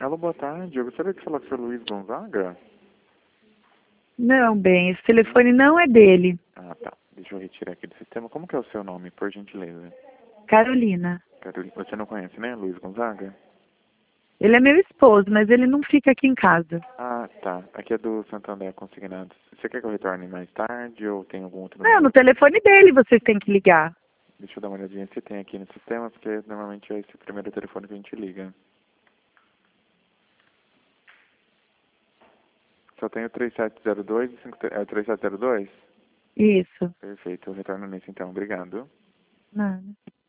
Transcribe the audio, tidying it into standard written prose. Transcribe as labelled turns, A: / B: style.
A: Alô, boa tarde. Eu gostaria de falar com o Sr. Luiz Gonzaga.
B: Não, bem, esse telefone não é dele.
A: Ah, tá. Deixa eu retirar aqui do sistema. Como que é o seu nome, por gentileza?
B: Carolina.
A: Carolina. Você não conhece, né, Luiz Gonzaga?
B: Ele é meu esposo, mas ele não fica aqui em casa.
A: Ah, tá. Aqui é do Santander Consignados. Você quer que eu retorne mais tarde ou tem algum outro
B: Não,
A: número?
B: no telefone dele vocês têm que ligar.
A: Deixa eu dar uma olhadinha se tem aqui no sistema, porque normalmente é esse o primeiro telefone que a gente liga. Só tem o 3702 e 5... É o 3702?
B: Isso.
A: Perfeito. Eu retorno nesse então. Obrigado.
B: Não.